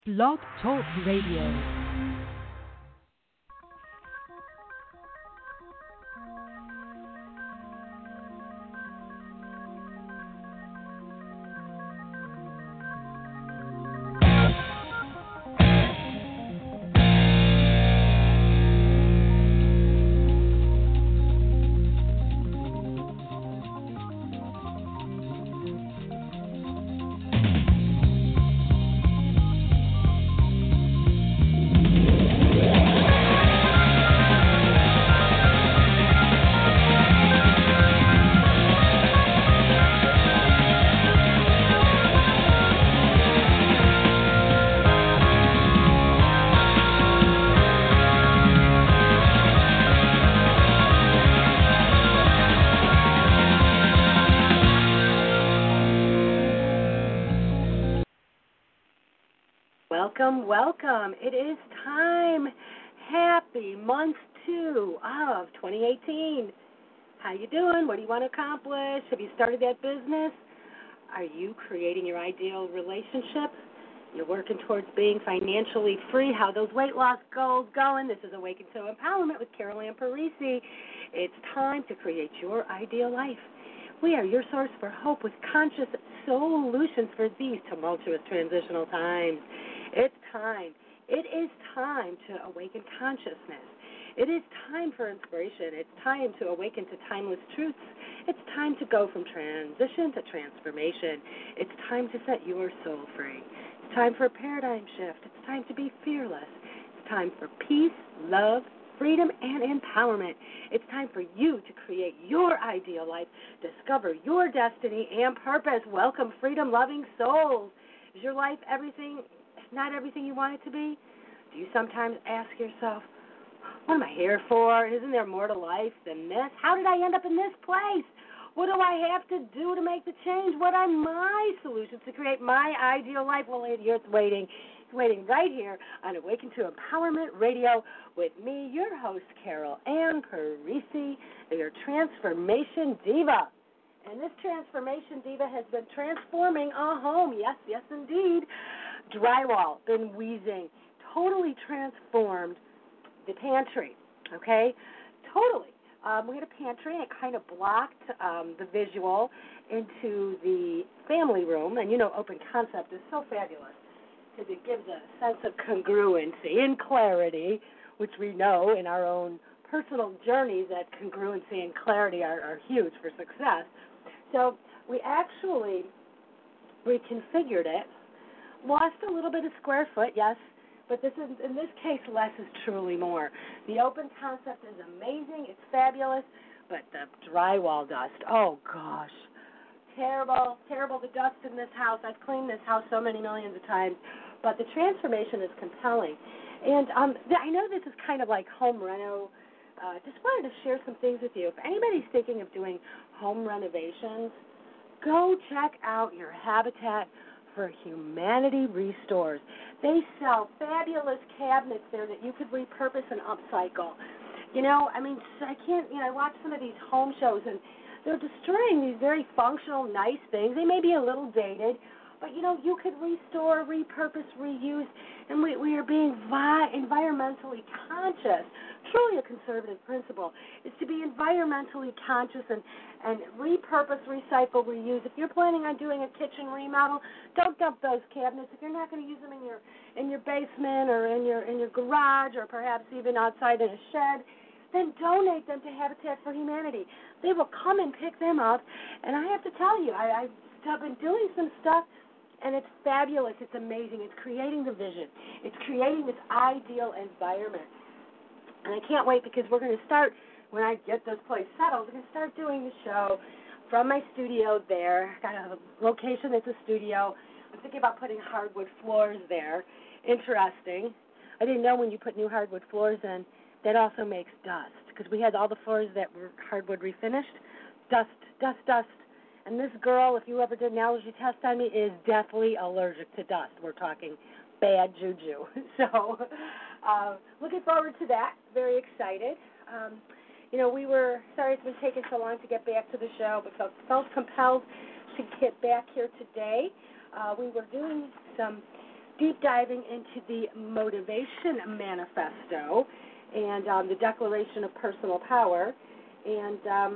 Blog Talk Radio. Welcome. It is time. Happy month 2 of 2018. How you doing? What do you want to accomplish? Have you started that business? Are you creating your ideal relationship? You're working towards being financially free. How those weight loss goals going? This is Awaken to Empowerment with Carol Ann Parisi. It's time to create your ideal life. We are your source for hope with conscious solutions for these tumultuous transitional times. It's time. It is time to awaken consciousness. It is time for inspiration. It's time to awaken to timeless truths. It's time to go from transition to transformation. It's time to set your soul free. It's time for a paradigm shift. It's time to be fearless. It's time for peace, love, freedom, and empowerment. It's time for you to create your ideal life, discover your destiny and purpose. Welcome, freedom-loving souls. Is your life not everything you want it to be? Do you sometimes ask yourself, what am I here for? Isn't there more to life than this? How did I end up in this place? What do I have to do to make the change? What are my solutions to create my ideal life? Well, it's waiting. It's waiting right here on Awaken to Empowerment Radio with me, your host, Carol Ann Parisi, your transformation diva. And this transformation diva has been transforming a home. Yes, indeed. Drywall, been wheezing, totally transformed the pantry, okay? Totally. We had a pantry, and it kind of blocked the visual into the family room. And, open concept is so fabulous because it gives a sense of congruency and clarity, which we know in our own personal journeys that congruency and clarity are huge for success. So we actually reconfigured it, lost a little bit of square foot, yes, but in this case, less is truly more. The open concept is amazing. It's fabulous, but the drywall dust, oh, gosh, terrible, the dust in this house. I've cleaned this house so many millions of times, but the transformation is compelling. And I know this is kind of like home reno. Just wanted to share some things with you. If anybody's thinking of doing home renovations, go check out your Habitat for Humanity Restores. They sell fabulous cabinets there that you could repurpose and upcycle. I watch some of these home shows, and they're destroying these very functional, nice things. They may be a little dated, but, you could restore, repurpose, reuse, and we are being environmentally conscious. Truly a conservative principle is to be environmentally conscious and repurpose, recycle, reuse. If you're planning on doing a kitchen remodel, don't dump those cabinets. If you're not going to use them in your basement or in your garage or perhaps even outside in a shed, then donate them to Habitat for Humanity. They will come and pick them up, and I have to tell you, I've been doing some stuff, and it's fabulous. It's amazing. It's creating the vision. It's creating this ideal environment. And I can't wait because we're going to start, when I get this place settled, we're going to start doing the show from my studio there. Got a location that's a studio. I'm thinking about putting hardwood floors there. Interesting. I didn't know when you put new hardwood floors in, that also makes dust because we had all the floors that were hardwood refinished. Dust. And this girl, if you ever did an allergy test on me, is deathly allergic to dust. We're talking bad juju. So looking forward to that. Very excited. Sorry it's been taking so long to get back to the show, but felt compelled to get back here today. We were doing some deep diving into the Motivation Manifesto and the Declaration of Personal Power. And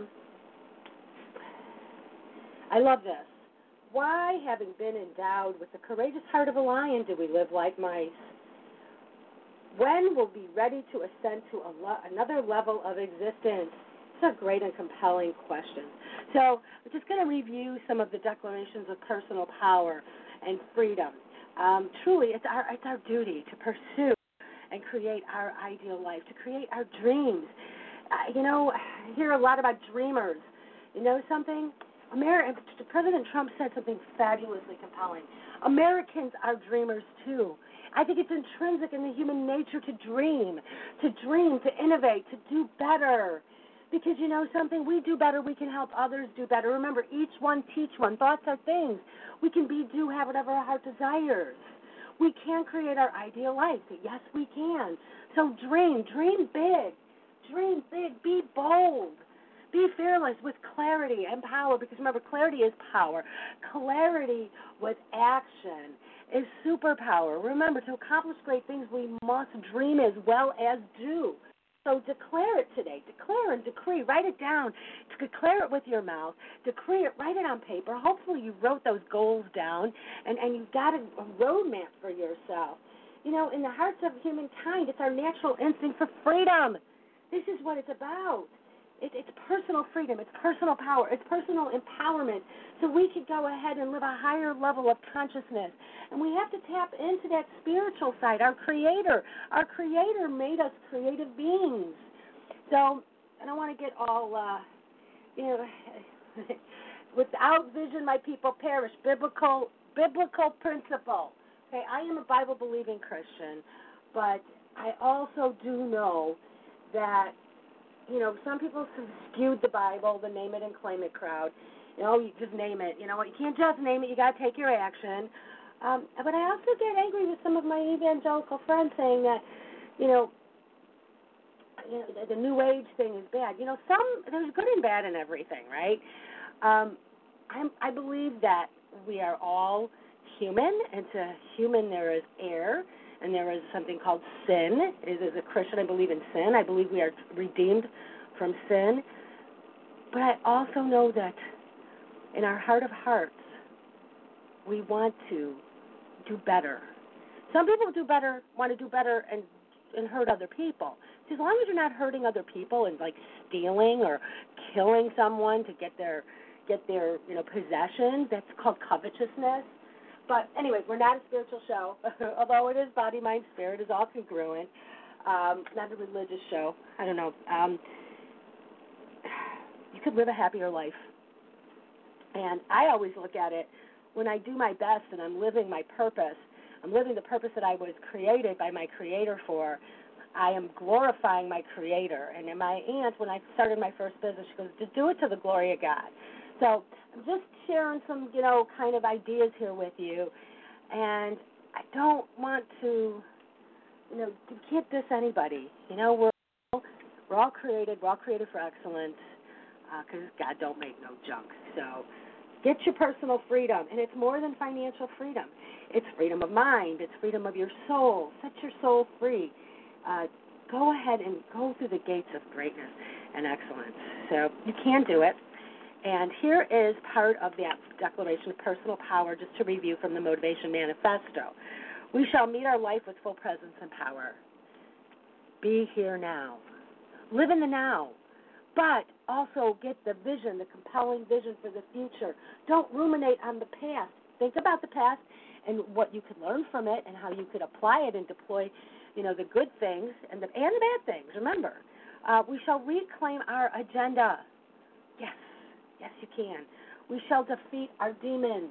I love this. Why, having been endowed with the courageous heart of a lion, do we live like mice? When will we be ready to ascend to another level of existence? It's a great and compelling question. So we're just going to review some of the declarations of personal power and freedom. Truly, it's our duty to pursue and create our ideal life, to create our dreams. I hear a lot about dreamers. You know something? President Trump said something fabulously compelling. Americans are dreamers too. I think it's intrinsic in the human nature to dream, to innovate, to do better. Because you know something, we do better, we can help others do better. Remember, each one teach one. Thoughts are things. We can have whatever our heart desires. We can create our ideal life. Yes, we can. So dream big, be bold. Be fearless with clarity and power, because remember, clarity is power. Clarity with action is superpower. Remember, to accomplish great things, we must dream as well as do. So declare it today. Declare and decree. Write it down. Declare it with your mouth. Decree it. Write it on paper. Hopefully you wrote those goals down and you've got a roadmap for yourself. You know, in the hearts of humankind, it's our natural instinct for freedom. This is what it's about. It's personal freedom. It's personal power. It's personal empowerment. So we could go ahead and live a higher level of consciousness. And we have to tap into that spiritual side, our Creator. Our Creator made us creative beings. So I don't want to get all, without vision, my people perish. Biblical principle. Okay, I am a Bible-believing Christian, but I also do know that some people have skewed the Bible, the name it and claim it crowd. You just name it. You know what? You can't just name it. You got to take your action. But I also get angry with some of my evangelical friends saying that, the New Age thing is bad. There's good and bad in everything, right? I believe that we are all human, and to human there is error. And there is something called sin. As a Christian, I believe in sin. I believe we are redeemed from sin. But I also know that in our heart of hearts, we want to do better. Some people want to do better and hurt other people. So as long as you're not hurting other people and like stealing or killing someone to get their possessions, that's called covetousness. But anyway, we're not a spiritual show, although it is body, mind, spirit is all congruent. Not a religious show. I don't know. You could live a happier life. And I always look at it, when I do my best and I'm living my purpose, I'm living the purpose that I was created by my Creator for, I am glorifying my Creator. And my aunt, when I started my first business, she goes, just do it to the glory of God. So I'm just sharing some, kind of ideas here with you. And I don't want to, you can't diss anybody. We're all created. We're all created for excellence because God don't make no junk. So get your personal freedom. And it's more than financial freedom. It's freedom of mind. It's freedom of your soul. Set your soul free. Go ahead and go through the gates of greatness and excellence. So you can do it. And here is part of that Declaration of Personal Power, just to review from the Motivation Manifesto. We shall meet our life with full presence and power. Be here now. Live in the now. But also get the vision, the compelling vision for the future. Don't ruminate on the past. Think about the past and what you could learn from it and how you could apply it and deploy, the good things and the bad things. Remember, we shall reclaim our agenda. Yes. Yes, you can. We shall defeat our demons.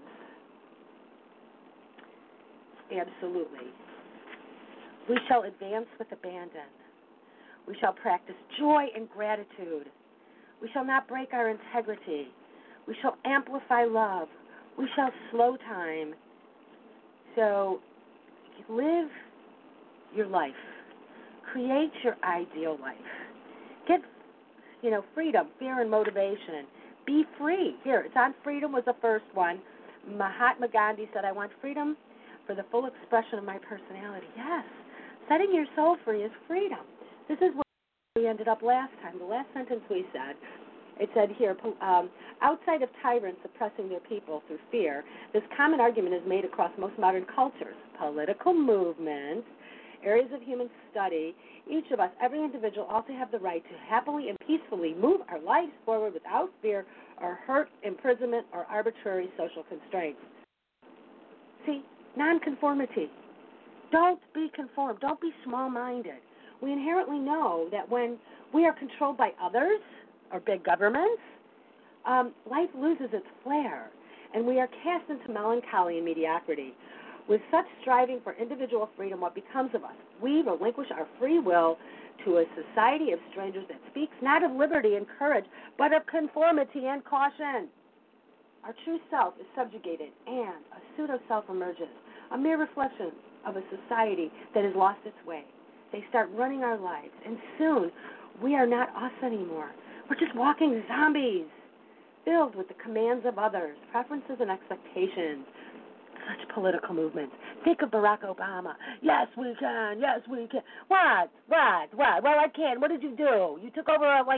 Absolutely. We shall advance with abandon. We shall practice joy and gratitude. We shall not break our integrity. We shall amplify love. We shall slow time. So live your life. Create your ideal life. Get, freedom, fear, and motivation. Be free. Here, it's on freedom was the first one. Mahatma Gandhi said, I want freedom for the full expression of my personality. Yes, setting your soul free is freedom. This is where we ended up last time. The last sentence we said, it said here, outside of tyrants oppressing their people through fear, this common argument is made across most modern cultures, political movements, areas of human study. Each of us, every individual, also have the right to happily and peacefully move our lives forward without fear or hurt, imprisonment, or arbitrary social constraints. See, nonconformity. Don't be conformed. Don't be small-minded. We inherently know that when we are controlled by others or big governments, life loses its flair, and we are cast into melancholy and mediocrity. With such striving for individual freedom, what becomes of us? We relinquish our free will to a society of strangers that speaks not of liberty and courage, but of conformity and caution. Our true self is subjugated, and a pseudo-self emerges, a mere reflection of a society that has lost its way. They start running our lives, and soon we are not us anymore. We're just walking zombies, filled with the commands of others, preferences and expectations. Such political movements. Think of Barack Obama. Yes, we can. Yes, we can. What? Well, I can. What did you do? You took over a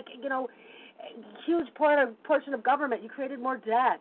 huge portion of government. You created more debt.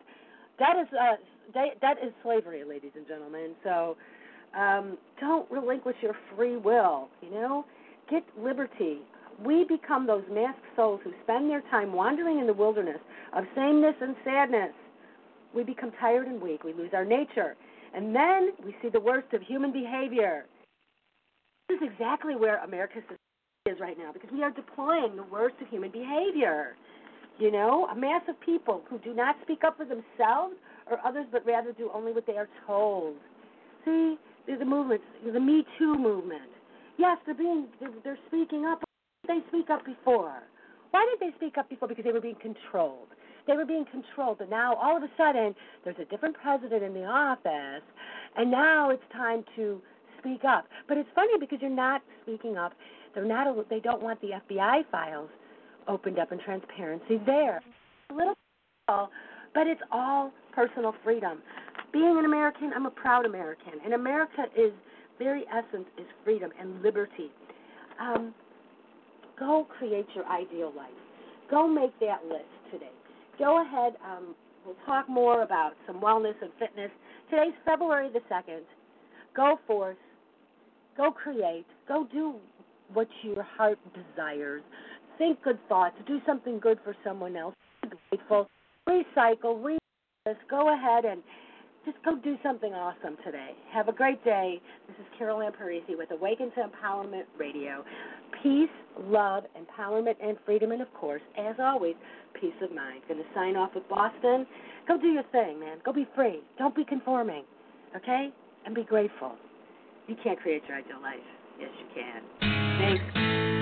That is slavery, ladies and gentlemen. So don't relinquish your free will. Get liberty. We become those masked souls who spend their time wandering in the wilderness of sameness and sadness. We become tired and weak. We lose our nature. And then we see the worst of human behavior. This is exactly where America's society is right now, because we are deploying the worst of human behavior. A mass of people who do not speak up for themselves or others, but rather do only what they are told. See, there's the movement, the Me Too movement. Yes, they're speaking up. They speak up before. Why did they speak up before? Because they were being controlled. They were being controlled, but now all of a sudden there's a different president in the office, and now it's time to speak up. But it's funny because you're not speaking up. They don't want the FBI files opened up and transparency there. A little, but it's all personal freedom. Being an American, I'm a proud American, and America is very essence is freedom and liberty. Go create your ideal life. Go make that list today. Go ahead. We'll talk more about some wellness and fitness. Today's February the 2nd. Go forth. Go create. Go do what your heart desires. Think good thoughts. Do something good for someone else. Be grateful. Recycle. Go ahead and just go do something awesome today. Have a great day. This is Carol Ann Parisi with Awaken to Empowerment Radio. Peace, love, empowerment, and freedom, and, of course, as always, peace of mind. Going to sign off with Boston. Go do your thing, man. Go be free. Don't be conforming, okay? And be grateful. You can't create your ideal life. Yes, you can. Thanks.